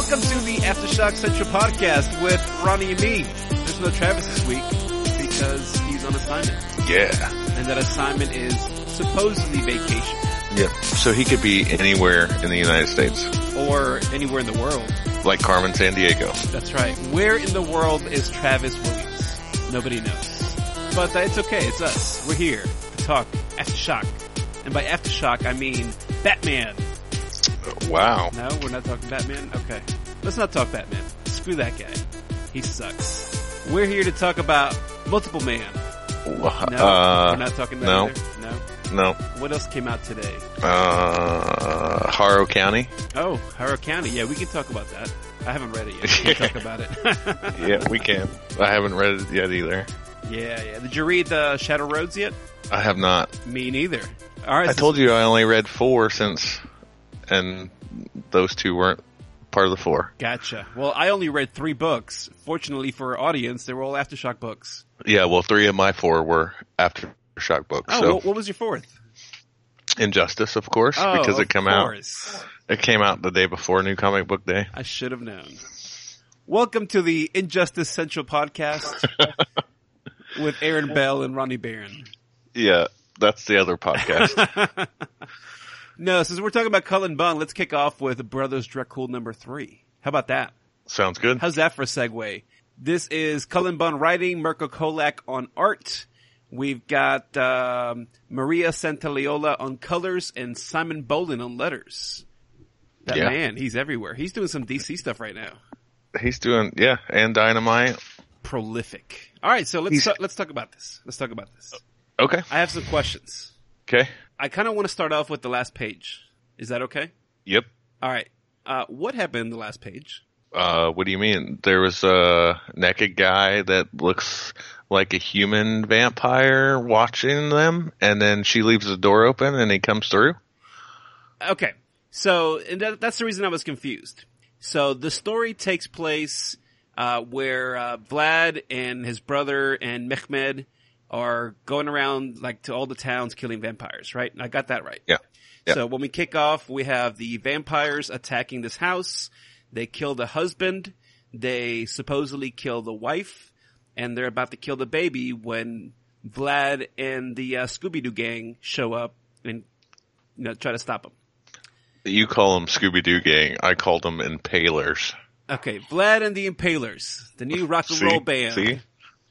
Welcome to the Aftershock Central podcast with Ronnie and me. There's no Travis this week because he's on assignment. Yeah. And that assignment is supposedly vacation. Yep. So he could be anywhere in the United States. Or anywhere in the world. Like Carmen Sandiego. That's right. Where in the world is Travis Williams? Nobody knows. But it's okay. It's us. We're here to talk Aftershock. And by Aftershock, I mean Batman. Wow. No, we're not talking Batman? Okay. Let's not talk Batman. Screw that guy. He sucks. We're here to talk about Multiple Man. No, we're not talking that either? No. What else came out today? Harrow County. Oh, Harrow County. Yeah, we can talk about that. I haven't read it yet. We can talk about it. Yeah, we can. I haven't read it yet either. Yeah. Did you read Shadow Roads yet? I have not. Me neither. All right. I told you I only read 4 and those 2 weren't part of the 4. Gotcha. Well, I only read 3 books. Fortunately for our audience, they were all Aftershock books. Yeah, well, 3 of my 4 were Aftershock books. Oh, so. what was your 4th? Injustice, of course, because it came out. It came out the day before New Comic Book Day. I should have known. Welcome to the Injustice Central podcast with Aaron Bell and Ronnie Barron. Yeah, that's the other podcast. No, since we're talking about Cullen Bunn, let's kick off with Brothers Dracul number 3. How about that? Sounds good. How's that for a segue? This is Cullen Bunn writing, Mirko Kolak on art. We've got Maria Santaliola on colors and Simon Bolin on letters. That man, he's everywhere. He's doing some DC stuff right now. He's doing, and Dynamite. Prolific. All right, so let's talk about this. Okay. I have some questions. Okay. I kind of want to start off with the last page. Is that okay? Yep. All right. What happened in the last page? What do you mean? There was a naked guy that looks like a human vampire watching them, and then she leaves the door open and he comes through? Okay. So, and that's the reason I was confused. So the story takes place where Vlad and his brother and Mehmed are going around like to all the towns killing vampires, right? I got that right. Yeah. So when we kick off, we have the vampires attacking this house. They kill the husband. They supposedly kill the wife. And they're about to kill the baby when Vlad and the Scooby-Doo gang show up and try to stop them. You call them Scooby-Doo gang. I called them Impalers. Okay, Vlad and the Impalers, the new rock and roll band. See?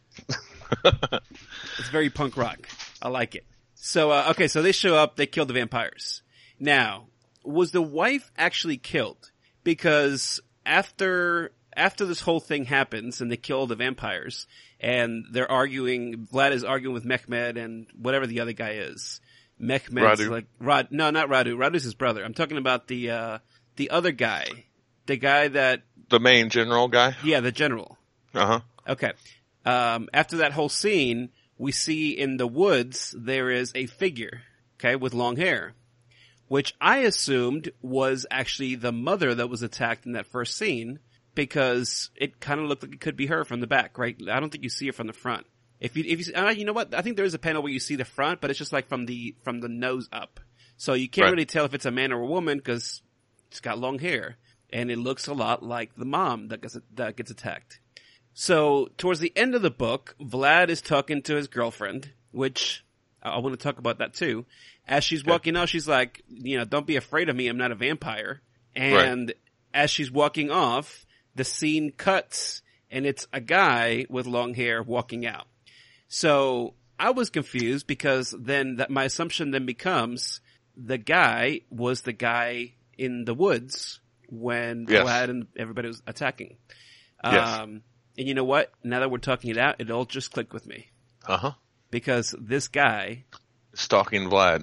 It's very punk rock. I like it. So, so they show up, they kill the vampires. Now, was the wife actually killed? Because after this whole thing happens and they kill the vampires and they're arguing, Vlad is arguing with Mehmed and whatever the other guy is. Mehmed's Radu. No, not Radu. Radu's his brother. I'm talking about the other guy. The guy that... The main general guy? Yeah, the general. Uh-huh. Okay. After that whole scene, we see in the woods there is a figure, okay, with long hair, which I assumed was actually the mother that was attacked in that first scene because it kind of looked like it could be her from the back, right? I don't think you see her from the front. If you you know what? I think there is a panel where you see the front, but it's just like from the nose up. So you can't really tell if it's a man or a woman because it's got long hair and it looks a lot like the mom that gets attacked. So, towards the end of the book, Vlad is talking to his girlfriend, which I want to talk about that too. As she's walking out, she's like, don't be afraid of me, I'm not a vampire. And as she's walking off, the scene cuts, and it's a guy with long hair walking out. So, I was confused because then my assumption then becomes the guy was the guy in the woods when Vlad and everybody was attacking. Yes. And you know what? Now that we're talking it out, it all just clicked with me. Uh-huh. Because this guy... Stalking Vlad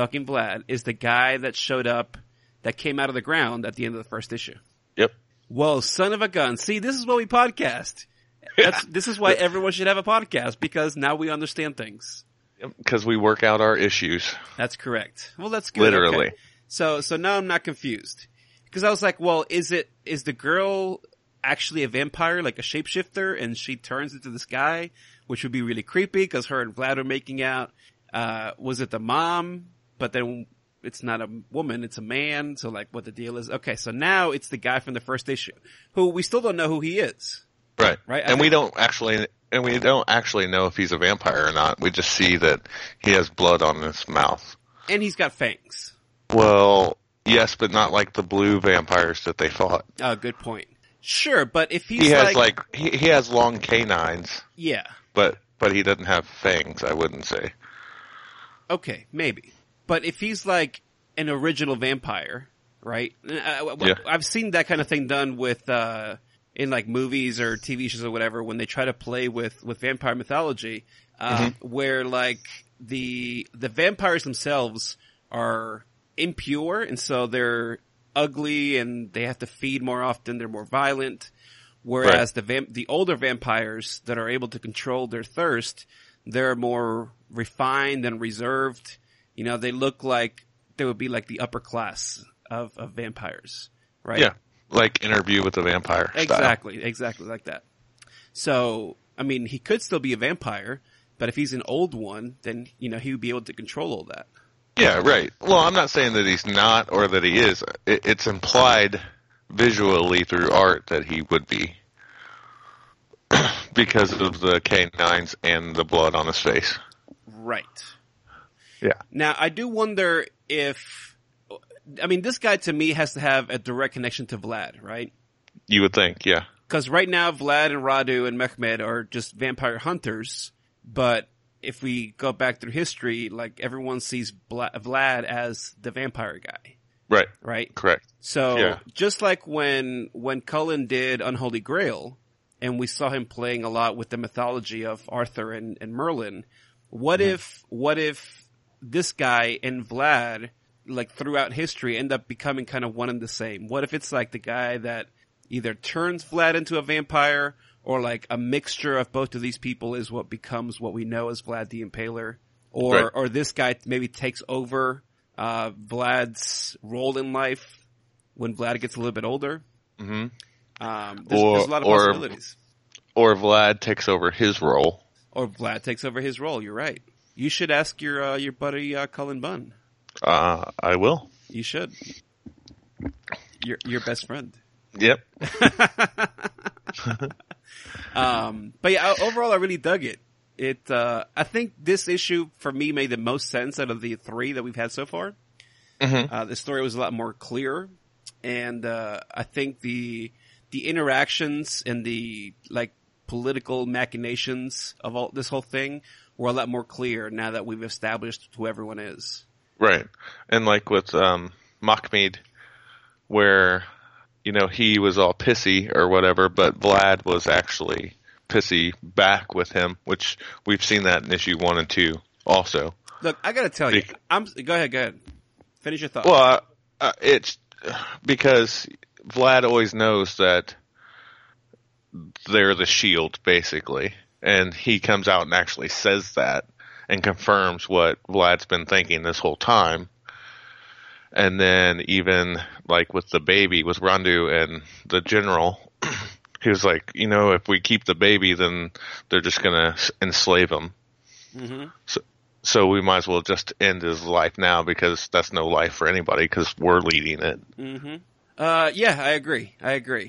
is the guy that showed up, that came out of the ground at the end of the first issue. Yep. Well, son of a gun. See, this is why we podcast. This is why everyone should have a podcast, because now we understand things. Because we work out our issues. That's correct. Well, that's good. Literally. Okay. So now I'm not confused. Because I was like, well, is the girl actually a vampire, like a shapeshifter, and she turns into this guy, which would be really creepy because her and Vlad are making out. Was it the mom? But then it's not a woman, it's a man. So like what the deal is. Okay. So now it's the guy from the first issue who we still don't know who he is. Right. Right. And we don't actually know if he's a vampire or not. We just see that he has blood on his mouth. And he's got fangs. Well, yes, but not like the blue vampires that they fought. Oh, good point. Sure, but if He has he has long canines. Yeah. But he doesn't have fangs, I wouldn't say. Okay, maybe. But if he's like an original vampire, right? I've seen that kind of thing done with in like movies or TV shows or whatever when they try to play with vampire mythology, where like the vampires themselves are impure and so they're ugly and they have to feed more often, they're more violent, whereas the older vampires that are able to control their thirst, they're more refined and reserved. You know, they look like they would be like the upper class of vampires, right? Yeah, like Interview with the Vampire style. Exactly like that. So, I mean, he could still be a vampire, but if he's an old one, then, you know, he would be able to control all that. Yeah, right. Well, I'm not saying that he's not or that he is. It's implied visually through art that he would be because of the canines and the blood on his face. Right. Yeah. Now, I do wonder if, I mean, this guy to me has to have a direct connection to Vlad, right? You would think, yeah. Because right now, Vlad and Radu and Mehmed are just vampire hunters, but if we go back through history, like everyone sees Vlad as the vampire guy. Right. Right? Correct. So just like when Cullen did Unholy Grail and we saw him playing a lot with the mythology of Arthur and Merlin, what if this guy and Vlad, like throughout history, end up becoming kind of one and the same? What if it's like the guy that either turns Vlad into a vampire or like a mixture of both of these people is what becomes what we know as Vlad the Impaler? Or this guy maybe takes over Vlad's role in life when Vlad gets a little bit older. Mm-hmm. There's a lot of possibilities. Or Vlad takes over his role. Or Vlad takes over his role. You're right. You should ask your buddy Cullen Bunn. I will. You should. Your best friend. Yep. But yeah, overall, I really dug it. I think this issue for me made the most sense out of the three that we've had so far. Mm-hmm. The story was a lot more clear, and I think the interactions and the like political machinations of this whole thing were a lot more clear now that we've established who everyone is. Right, and like with Mahmoud, where you know he was all pissy or whatever, but Vlad was actually pissy back with him, which we've seen that in issue 1 and 2 also. Look, I gotta tell you, go ahead. Finish your thought. Well, it's because Vlad always knows that they're the shield, basically, and he comes out and actually says that and confirms what Vlad's been thinking this whole time. And then even like with the baby, with Randu and the general, he was like, you know, if we keep the baby, then they're just going to enslave him. Mm-hmm. So we might as well just end his life now because that's no life for anybody because we're leading it. Mm-hmm. Yeah, I agree.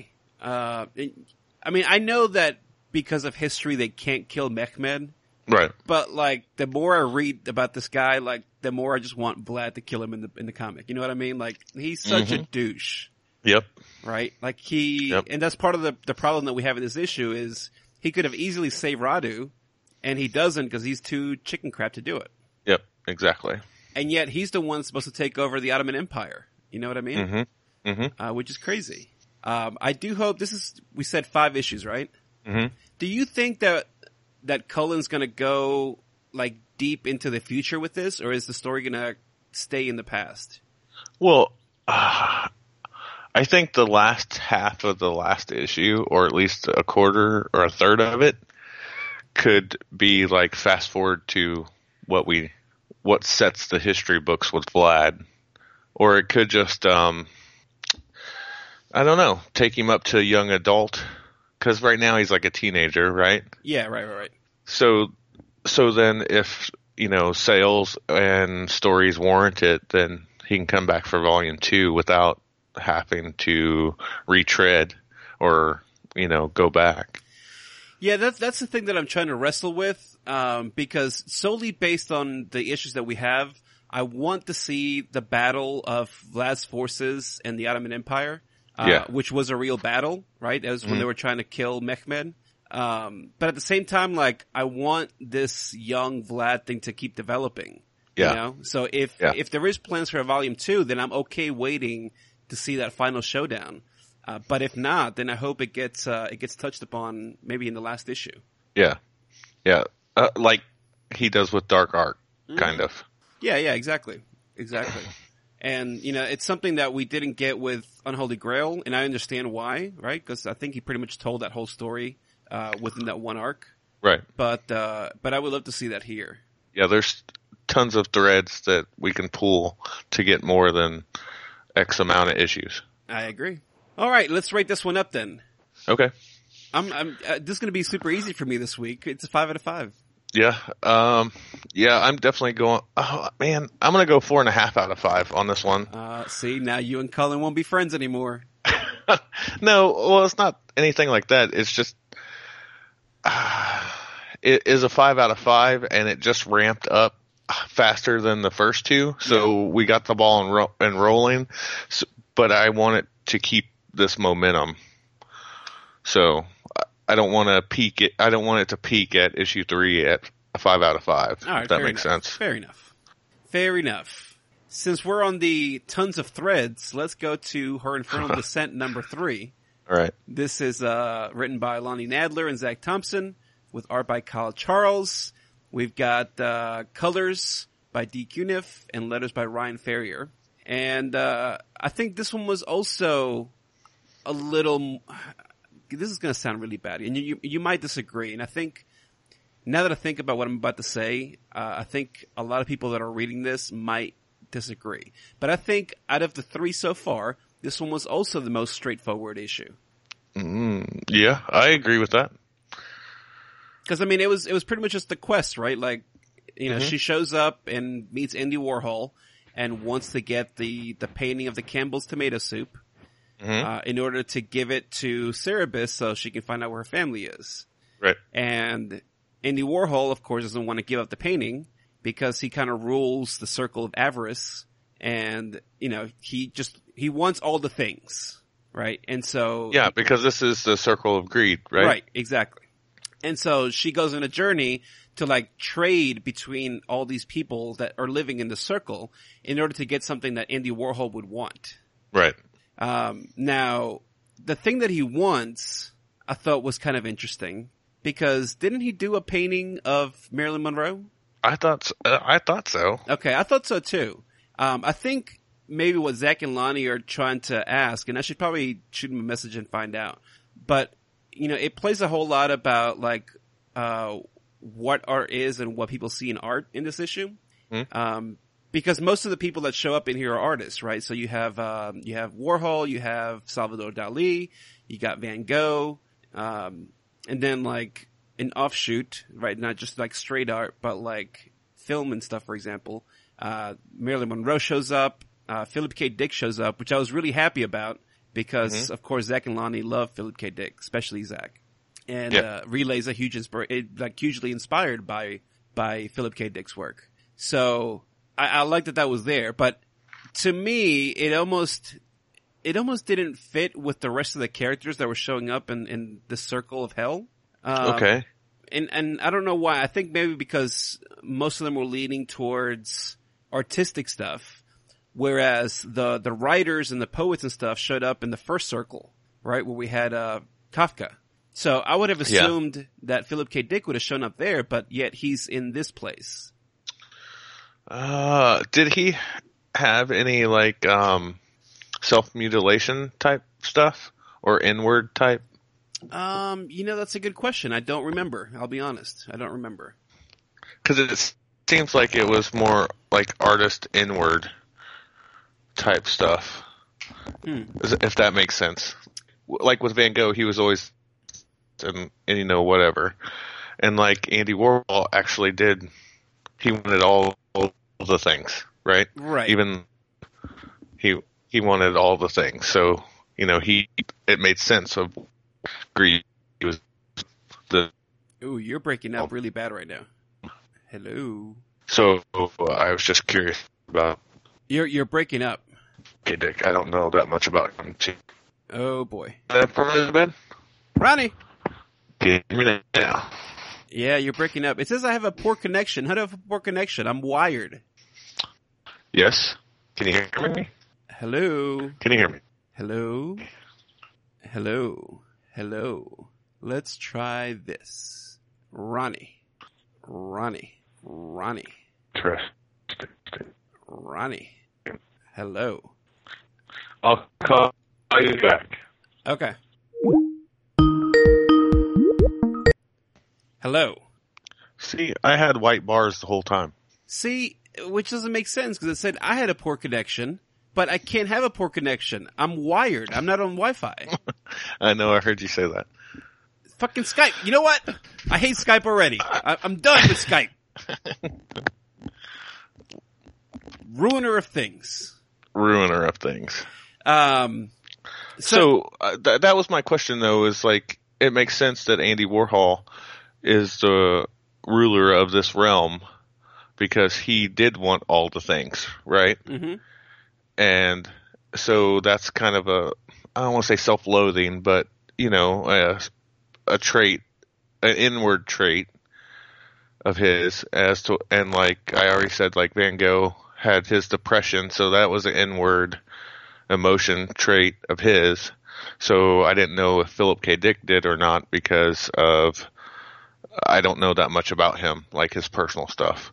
I mean, I know that because of history they can't kill Mehmed. Right. But like the more I read about this guy, like the more I just want Vlad to kill him in the comic. You know what I mean? Like he's such a douche. Yep. Right? Like and that's part of the problem that we have in this issue is he could have easily saved Radu and he doesn't because he's too chicken crap to do it. Yep, exactly. And yet he's the one supposed to take over the Ottoman Empire. You know what I mean? Mm-hmm. Mm-hmm. Which is crazy. I do hope we said 5 issues, right? Mm-hmm. Do you think that Cullen's gonna go like deep into the future with this, or is the story gonna stay in the past? Well, I think the last half of the last issue, or at least a quarter or a third of it, could be like fast forward to what sets the history books with Vlad, or it could just I don't know, take him up to a young adult. Because right now he's like a teenager, right? Yeah, right. So then if, you know, sales and stories warrant it, then he can come back for volume 2 without having to retread or, go back. Yeah, that's the thing that I'm trying to wrestle with, because solely based on the issues that we have, I want to see the battle of Vlad's forces and the Ottoman Empire, which was a real battle, right? That was when they were trying to kill Mehmed. But at the same time, like, I want this young Vlad thing to keep developing. Yeah. You know? So if there is plans for a volume 2, then I'm okay waiting to see that final showdown. But if not, then I hope it gets touched upon maybe in the last issue. Yeah. Yeah. Like he does with Dark Ark, kind of. Yeah, exactly. And, it's something that we didn't get with Unholy Grail, and I understand why, right? Because I think he pretty much told that whole story within that one arc. Right. But I would love to see that here. Yeah, there's tons of threads that we can pull to get more than X amount of issues. I agree. All right, let's rate this one up then. Okay. This is going to be super easy for me this week. It's a 5 out of 5. Yeah. I'm definitely going. Oh man, I'm going to go 4.5 out of 5 on this one. See, now you and Cullen won't be friends anymore. No, well, it's not anything like that. It's just it is a 5 out of 5, and it just ramped up faster than the first two. So we got the ball and rolling. So, but I want it to keep this momentum. So I don't want to peak it. I don't want it to peak at issue 3 at a 5 out of 5. All right, if that makes sense. Fair enough. Since we're on the tons of threads, let's go to Her Infernal Descent number 3. All right. This is written by Lonnie Nadler and Zach Thompson with art by Kyle Charles. We've got colors by D. Cuniff and letters by Ryan Ferrier. And I think this one was also a little... This is going to sound really bad, and you might disagree. And I think, now that I think about what I'm about to say, I think a lot of people that are reading this might disagree. But I think out of the 3 so far, this one was also the most straightforward issue. Yeah, I agree with that. Because, I mean, it was pretty much just the quest, right? Like, she shows up and meets Andy Warhol and wants to get the painting of the Campbell's tomato soup. In order to give it to Cerebus so she can find out where her family is. Right. And Andy Warhol, of course, doesn't want to give up the painting because he kind of rules the circle of avarice, and, he wants all the things, right? And so... Yeah, because this is the circle of greed, right? Right, exactly. And so she goes on a journey to, like, trade between all these people that are living in the circle in order to get something that Andy Warhol would want. Right. Now, the thing that he wants, I thought was kind of interesting, because didn't he do a painting of Marilyn Monroe? I thought so. Okay, I thought so too. I think maybe what Zach and Lonnie are trying to ask, and I should probably shoot him a message and find out, but, it plays a whole lot about, like, what art is and what people see in art in this issue. Because most of the people that show up in here are artists, right? So you have Warhol, you have Salvador Dali, you got Van Gogh, and then like an offshoot, right? Not just like straight art, but like film and stuff, for example. Marilyn Monroe shows up, Philip K. Dick shows up, which I was really happy about because of course Zach and Lonnie love Philip K. Dick, especially Zach. And, Relay's a hugely inspired by Philip K. Dick's work. So, I like that was there, but to me, it almost didn't fit with the rest of the characters that were showing up in the circle of hell. Okay. And I don't know why. I think maybe because most of them were leaning towards artistic stuff, whereas the writers and the poets and stuff showed up in the first circle, right, where we had Kafka. So I would have assumed that Philip K. Dick would have shown up there, but yet he's in this place. Did he have any like self-mutilation type stuff or inward type? That's a good question. I don't remember. I'll be honest. I don't remember. Because it seems like it was more like artist inward type stuff. If that makes sense. Like with Van Gogh, he was always and whatever. And like Andy Warhol actually did, he wanted all the things, right? Right. Even He wanted all the things. So, it made sense of greed. He was the Ooh, you're breaking up really bad right now. Hello. So I was just curious about You're breaking up. K. Dick. I don't know that much about him. Oh boy. That part of the bed? Ronnie. Can you hear me now? Yeah, you're breaking up. It says I have a poor connection. How do I have a poor connection? I'm wired. Yes. Can you hear me? Hello. Can you hear me? Hello. Hello. Hello. Let's try this. Ronnie. Ronnie. Ronnie. Ronnie. Hello. I'll call you back. Okay. Hello. See, I had white bars the whole time. See, which doesn't make sense because it said I had a poor connection, but I can't have a poor connection. I'm wired. I'm not on Wi-Fi. I know, I heard you say that. Fucking Skype. You know what? I hate Skype already. I'm done with Skype. Ruiner of things. Ruiner of things. So that was my question, though, is like, it makes sense that Andy Warhol is the ruler of this realm because he did want all the things, right? Mm-hmm. And so that's kind of I don't want to say self-loathing, but, a trait, an inward trait of his and like I already said, like Van Gogh had his depression, so that was an inward emotion trait of his. So I didn't know if Philip K. Dick did or not because I don't know that much about him, like his personal stuff.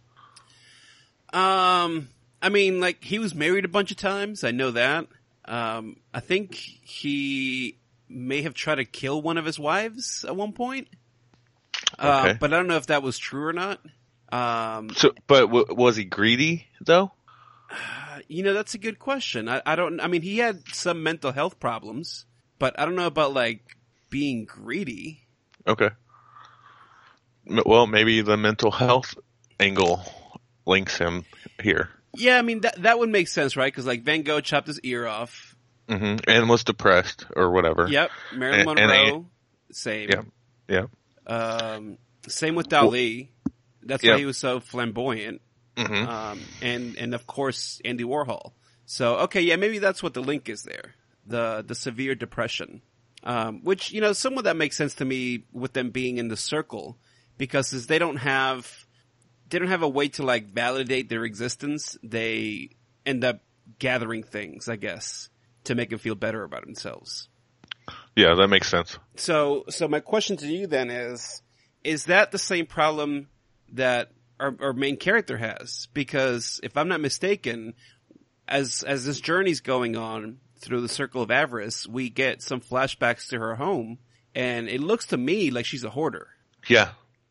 I mean, like, he was married a bunch of times. I know that. I think he may have tried to kill one of his wives at one point. Okay. But I don't know if that was true or not. But was he greedy though? That's a good question. I mean, he had some mental health problems, but I don't know about like being greedy. Okay. Well, maybe the mental health angle links him here. Yeah, I mean, that would make sense, right? Because like Van Gogh chopped his ear off. Mm-hmm. And was depressed or whatever. Yep. Marilyn Monroe. Same. Yep. Same with Dali. That's why he was so flamboyant. Mm-hmm. And of course Andy Warhol. So okay, yeah, maybe that's what the link is there. The severe depression. Which, some of that makes sense to me with them being in the circle, because as they don't have a way to like validate their existence, they end up gathering things, I guess, to make them feel better about themselves. Yeah, that makes sense. So my question to you then is that the same problem that our main character has? Because if I'm not mistaken, as this journey's going on through the circle of avarice, we get some flashbacks to her home, and it looks to me like she's a hoarder. Yeah.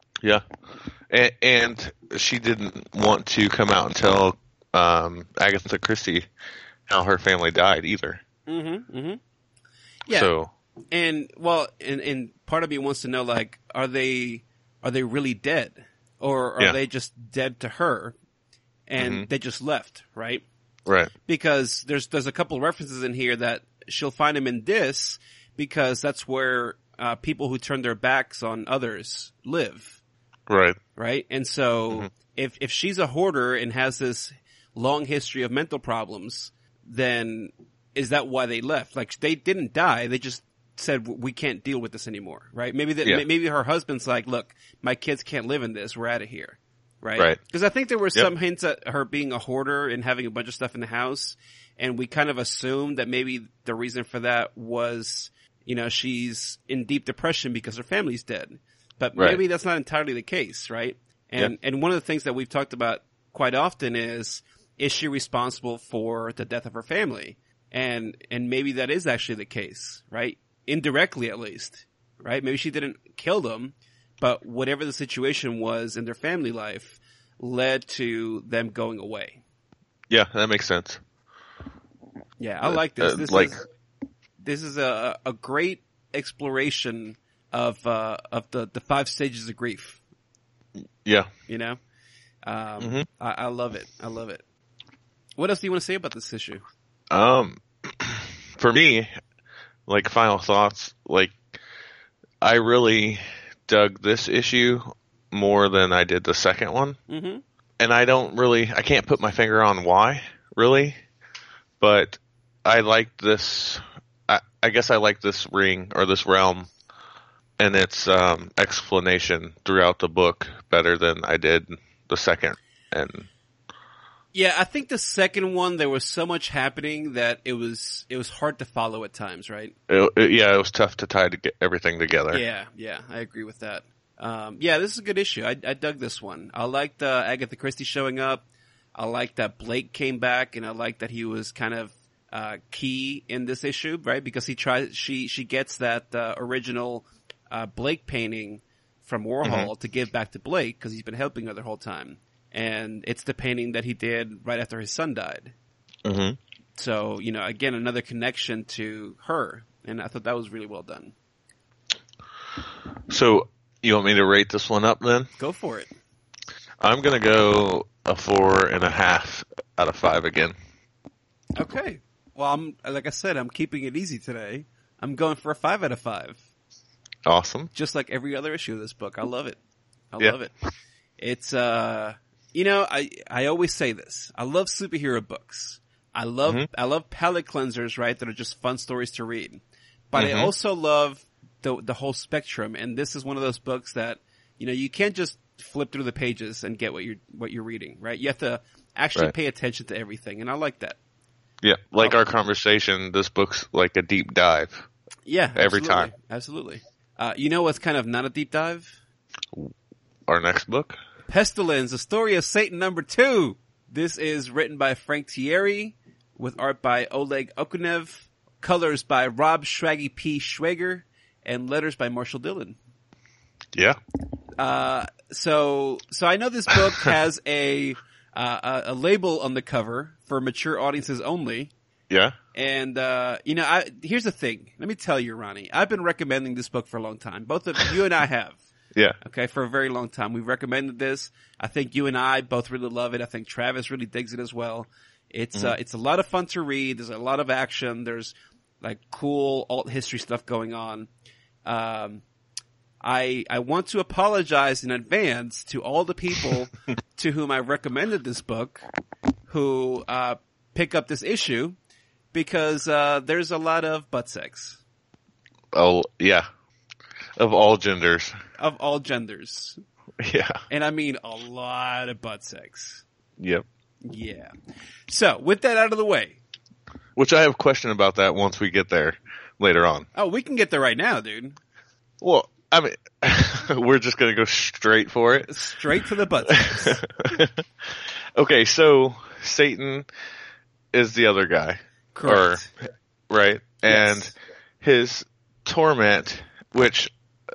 And she didn't want to come out and tell Agatha Christie how her family died either. Mm-hmm. Mm-hmm. Yeah. So, and part of me wants to know, like, are they really dead, or are they just dead to her, and they just left, right? Right. Because there's a couple of references in here that she'll find him in this, because that's where people who turn their backs on others live. Right. Right. And so if she's a hoarder and has this long history of mental problems, then is that why they left? Like, they didn't die. They just said, we can't deal with this anymore. Right. Maybe her husband's like, look, my kids can't live in this. We're out of here. Right. Because I think there were some hints at her being a hoarder and having a bunch of stuff in the house. And we kind of assumed that maybe the reason for that was, she's in deep depression because her family's dead. But maybe that's not entirely the case, right? And one of the things that we've talked about quite often is she responsible for the death of her family? And maybe that is actually the case, right? Indirectly, at least, right? Maybe she didn't kill them, but whatever the situation was in their family life led to them going away. Yeah, that makes sense. Yeah, I like this. This is a great exploration of the 5 stages of grief. Yeah. I love it. I love it. What else do you want to say about this issue? Um, for me, like final thoughts, like I really dug this issue more than I did the second one. Mm-hmm. And I can't put my finger on why, really, but I like this, I guess I like this ring or this realm and its explanation throughout the book better than I did the second. And Yeah, I think the second one, there was so much happening that it was hard to follow at times, right? it was tough to tie to get everything together. Yeah, I agree with that. Yeah, this is a good issue. I dug this one. I liked Agatha Christie showing up. I liked that Blake came back, and I liked that he was kind of key in this issue, right? Because she gets that original Blake painting from Warhol to give back to Blake because he's been helping her the whole time. And it's the painting that he did right after his son died. Mm-hmm. So, again, another connection to her. And I thought that was really well done. So, you want me to rate this one up then? Go for it. I'm going to go a 4.5 out of 5 again. Okay. Well, like I said, I'm keeping it easy today. I'm going for a 5 out of 5. Awesome. Just like every other issue of this book. I love it. I Yeah. love it. It's, I always say this. I love superhero books. I love palate cleansers, right? That are just fun stories to read. But I also love the whole spectrum. And this is one of those books that, you can't just flip through the pages and get what you're reading, right? You have to actually pay attention to everything. And I like that. Yeah. Like our conversation, this book's like a deep dive. Yeah. Every time. Absolutely. You know what's kind of not a deep dive? Our next book? Pestilence, the story of Satan #2. This is written by Frank Thierry with art by Oleg Okunev, colors by Rob Schraggy P. Schwager, and letters by Marshall Dillon. Yeah. So I know this book has a label on the cover for mature audiences only. Yeah. And, here's the thing. Let me tell you, Ronnie, I've been recommending this book for a long time. Both of you and I have. Yeah. Okay, for a very long time. We've recommended this. I think you and I both really love it. I think Travis really digs it as well. It's a lot of fun to read. There's a lot of action. There's like cool alt history stuff going on. I want to apologize in advance to all the people to whom I recommended this book who pick up this issue because there's a lot of butt sex. Oh, yeah. Of all genders. Of all genders. Yeah. And I mean a lot of butt sex. Yep. Yeah. So, with that out of the way. Which I have a question about that once we get there later on. Oh, we can get there right now, dude. Well, I mean, we're just going to go straight for it. Straight to the butt sex. Okay, so Satan is the other guy. Correct. Right? Yes. And his torment, which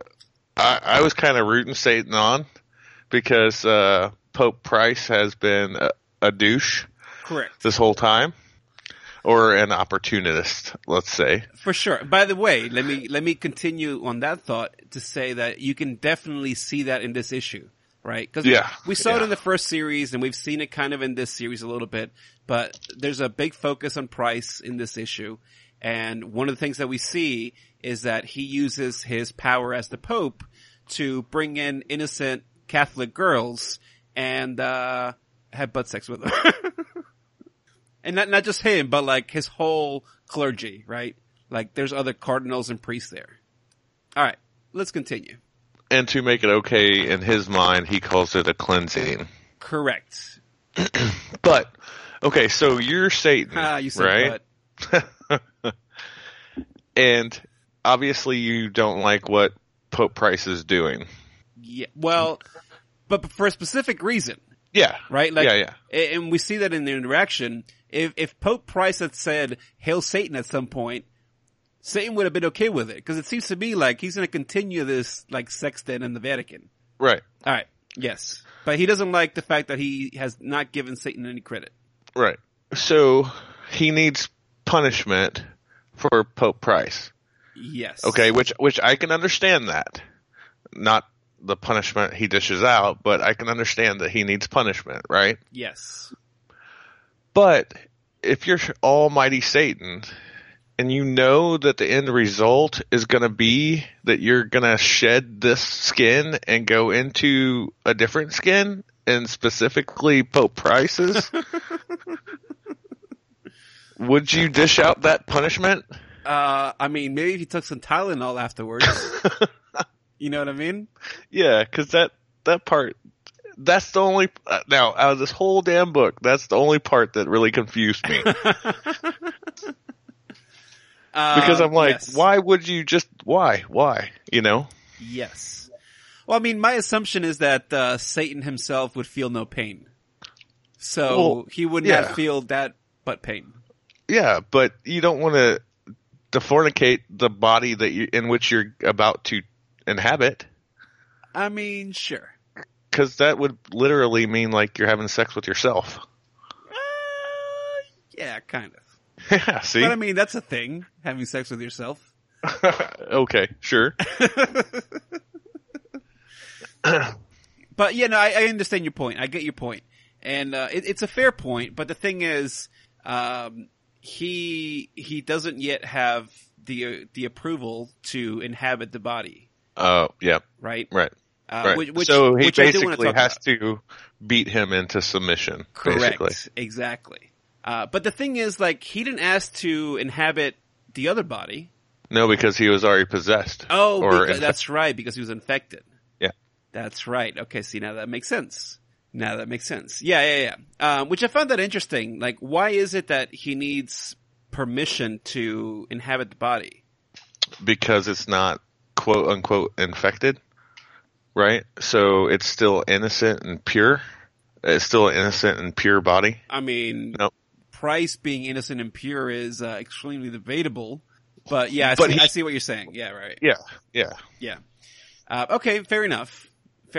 I was kind of rooting Satan on because Pope Price has been a douche. Correct. This whole time. Or an opportunist, let's say. For sure. By the way, let me continue on that thought to say that you can definitely see that in this issue, right? Because we saw it in the first series, and we've seen it kind of in this series a little bit, but there's a big focus on Price in this issue. And one of the things that we see is that he uses his power as the Pope to bring in innocent Catholic girls and have butt sex with them. And not just him, but like his whole clergy, right? Like there's other cardinals and priests there. All right, let's continue. And to make it okay in his mind, he calls it a cleansing. Correct. But, okay, so you're Satan, you said right? but. And obviously you don't like what Pope Price is doing. Yeah, well, but for a specific reason. Yeah. Right? Like, yeah. And we see that in the interaction. If Pope Price had said, "Hail Satan" at some point, Satan would have been okay with it. Because it seems to me like he's going to continue this, like, sextet in the Vatican. Right. All right. Yes. But he doesn't like the fact that he has not given Satan any credit. Right. So, he needs punishment for Pope Price. Yes. Okay, which I can understand that. Not the punishment he dishes out, but I can understand that he needs punishment, right? Yes. But if you're almighty Satan and you know that the end result is going to be that you're going to shed this skin and go into a different skin, and specifically Pope Price's, would you dish out that punishment? I mean, maybe if you took some Tylenol afterwards. You know what I mean? Yeah, because that part, that's the only, now, out of this whole damn book, that's the only part that really confused me. Because I'm like, yes. why would you just, why, you know? Yes. Well, I mean, my assumption is that Satan himself would feel no pain. So he would not feel that but pain. Yeah, but you don't want to fornicate the body that in which you're about to inhabit. I mean, sure. Because that would literally mean like you're having sex with yourself. Yeah, kind of. Yeah, see? But I mean, that's a thing, having sex with yourself. Okay, sure. But yeah, no, I understand your point. I get your point. And it's a fair point, but the thing is, he doesn't yet have the approval to inhabit the body. Yeah. Right? Right. Right. So he which basically has to beat him into submission. Correct. Basically. Exactly. But the thing is, like, he didn't ask to inhabit the other body. No, because he was already possessed. Oh, that's right, because he was infected. Yeah. That's right. Okay, see, now that makes sense. Yeah. Which I found that interesting. Like, why is it that he needs permission to inhabit the body? Because it's not quote unquote infected, right? So it's still innocent and pure. It's still an innocent and pure body. I mean, no. Price being innocent and pure is extremely debatable. But yeah, I see what you're saying. Yeah, right. Yeah. Okay, fair enough.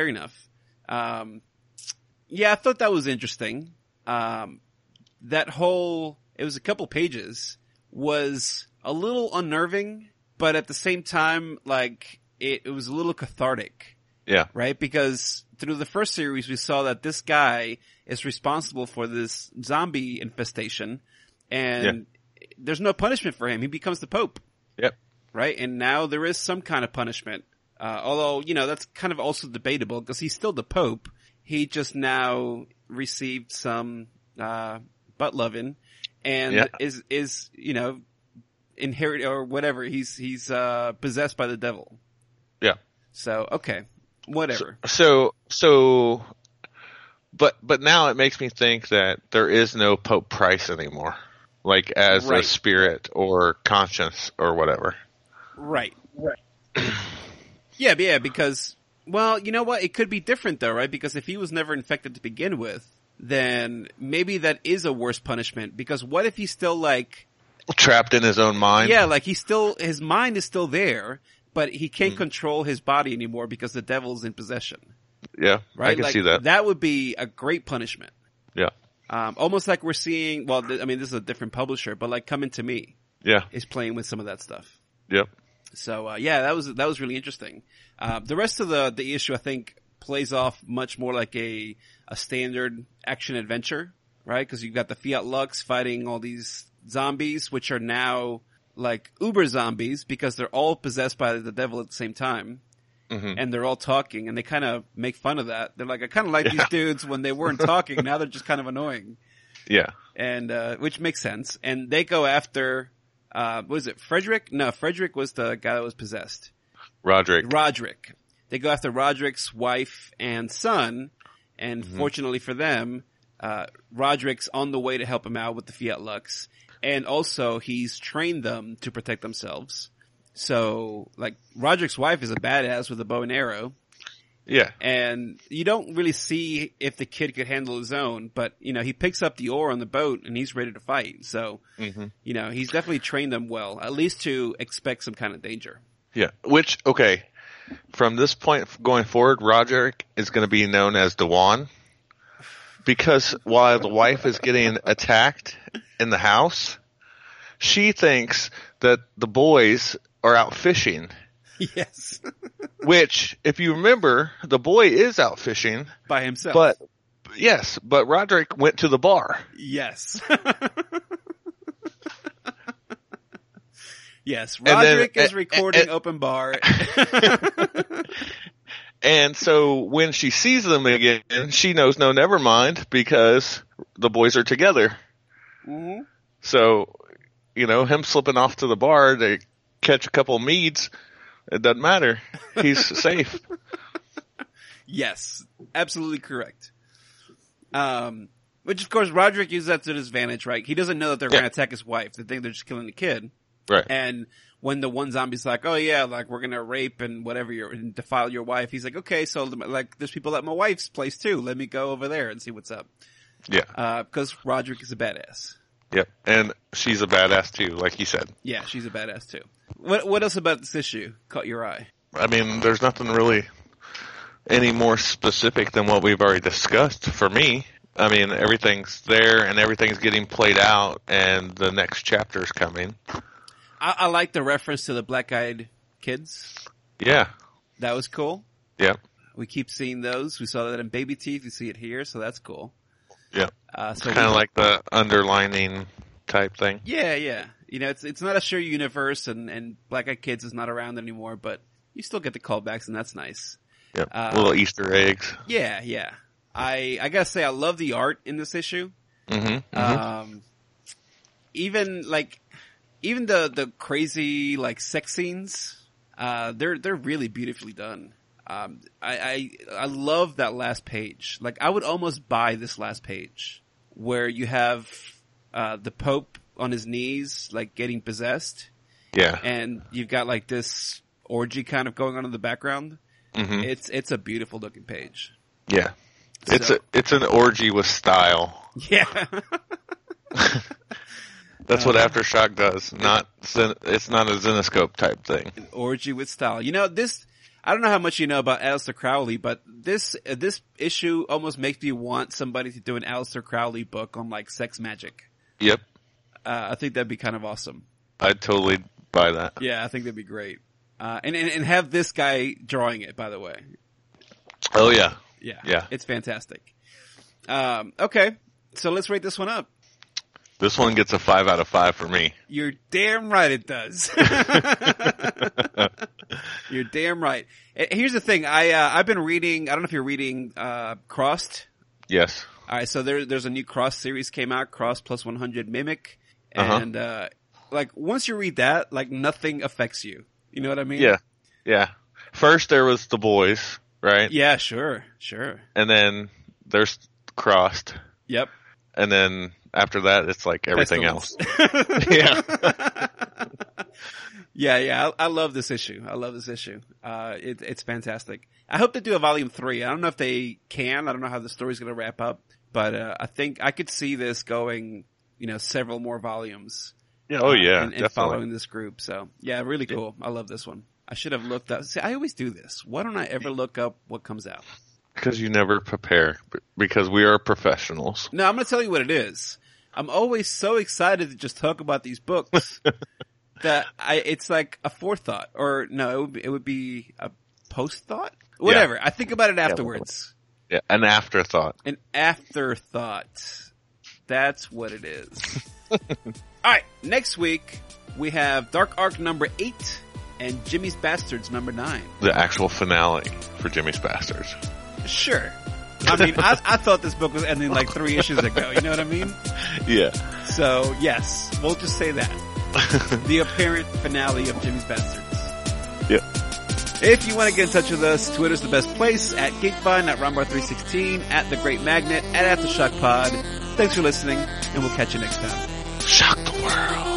Yeah, I thought that was interesting. That whole, it was a couple pages, was a little unnerving, but at the same time, like, it was a little cathartic. Yeah. Right? Because through the first series, we saw that this guy is responsible for this zombie infestation, and there's no punishment for him. He becomes the Pope. Yep. Right? And now there is some kind of punishment. Although, you know, that's kind of also debatable, because he's still the Pope. He just now received some butt loving, and is you know, inherit or whatever. He's possessed by the devil. Yeah. So okay, whatever. But now it makes me think that there is no Pope Price anymore, like as a spirit or conscience or whatever. Right. Yeah, because, well, you know what? It could be different though, right? Because if he was never infected to begin with, then maybe that is a worse punishment. Because what if he's still like trapped in his own mind? Yeah, like his mind is still there, but he can't control his body anymore because the devil's in possession. Yeah, right? I can like, see that. That would be a great punishment. Yeah. Almost like we're seeing, well, I mean, this is a different publisher, but like Coming to Me. Yeah. Is playing with some of that stuff. Yep. So, yeah, that was really interesting. The rest of the issue, I think, plays off much more like a standard action adventure, right? Because you've got the Fiat Lux fighting all these zombies, which are now like uber zombies because they're all possessed by the devil at the same time. Mm-hmm. And they're all talking, and they kind of make fun of that. They're like, I kind of like these dudes when they weren't talking. Now they're just kind of annoying. Yeah. And, which makes sense. And they go after, what is it, Frederick? No, Frederick was the guy that was possessed. Roderick. They go after Roderick's wife and son, and fortunately for them, Roderick's on the way to help him out with the Fiat Lux. And also, he's trained them to protect themselves. So, like, Roderick's wife is a badass with a bow and arrow. Yeah. And you don't really see if the kid could handle his own, but, you know, he picks up the oar on the boat and he's ready to fight. So, you know, he's definitely trained them well, at least to expect some kind of danger. Yeah. Which, okay, from this point going forward, Roderick is going to be known as Dewan. Because while the wife is getting attacked in the house, she thinks that the boys are out fishing. Yes. Which, if you remember, the boy is out fishing. By himself. But Roderick went to the bar. Yes. Yes, Roderick is recording Open Bar. And so when she sees them again, she knows, no, never mind, because the boys are together. Mm-hmm. So, him slipping off to the bar to catch a couple of meads, it doesn't matter. He's safe. Yes, absolutely correct. Which, of course, Roderick uses that to his advantage, right? He doesn't know that they're going to attack his wife. They think they're just killing the kid. Right. And when the one zombie's like, oh yeah, like we're going to rape and whatever and defile your wife, he's like, okay, so like there's people at my wife's place too. Let me go over there and see what's up. Yeah. Because Roderick is a badass. Yep. And she's a badass too, like you said. Yeah, she's a badass too. What else about this issue caught your eye? I mean, there's nothing really any more specific than what we've already discussed for me. I mean, everything's there and everything's getting played out and the next chapter's coming. I like the reference to the black-eyed kids. Yeah. That was cool. Yeah. We keep seeing those. We saw that in Baby Teeth. We see it here, so that's cool. Yeah. So kind of like the underlining type thing. Yeah, yeah. It's not a shared universe and Black-Eyed Kids is not around anymore, but you still get the callbacks and that's nice. Yeah. Little Easter eggs. Yeah, yeah. I gotta say, I love the art in this issue. Mm-hmm. Even the crazy like sex scenes, they're really beautifully done. I love that last page. Like I would almost buy this last page where you have the Pope on his knees, like getting possessed. Yeah. And you've got like this orgy kind of going on in the background. Mm-hmm. It's a beautiful looking page. Yeah. It's an orgy with style. Yeah. That's what Aftershock does. It's not a Zenescope type thing. An orgy with style. I don't know how much you know about Aleister Crowley, but this issue almost makes me want somebody to do an Aleister Crowley book on like sex magic. Yep. I think that'd be kind of awesome. I'd totally buy that. Yeah, I think that'd be great. And have this guy drawing it, by the way. Oh yeah. Yeah. Yeah. It's fantastic. Okay. So let's rate this one up. This one gets a 5 out of 5 for me. You're damn right it does. You're damn right. Here's the thing. I've been reading, I don't know if you're reading, Crossed. Yes. Alright, so there's a new Cross series came out, Cross plus 100 Mimic. And, like, once you read that, like, nothing affects you. You know what I mean? Yeah. Yeah. First there was The Boys, right? Yeah, sure. And then there's Crossed. Yep. And then after that, it's like everything else. Yeah. Yeah. I love this issue. It's fantastic. I hope they do a volume 3. I don't know if they can. I don't know how the story's going to wrap up, but I think I could see this going, several more volumes. Yeah. Oh yeah. And following this group. So yeah, really cool. I love this one. I should have looked up. See, I always do this. Why don't I ever look up what comes out? Because you never prepare. Because we are professionals. No, I'm going to tell you what it is. I'm always so excited to just talk about these books that it's like a forethought. Or no, it would be a post thought? Whatever. Yeah. I think about it afterwards. Yeah, an afterthought. An afterthought. That's what it is. Alright, next week we have Dark Arc number 8 and Jimmy's Bastards number 9. The actual finale for Jimmy's Bastards. Sure. I mean, I thought this book was ending like 3 issues ago. You know what I mean? Yeah. So, yes. We'll just say that. The apparent finale of Jimmy's Bastards. Yeah. If you want to get in touch with us, Twitter's the best place. At Geekvine, at Rombar316, at The Great Magnet, at AftershockPod. Thanks for listening, and we'll catch you next time. Shock the world.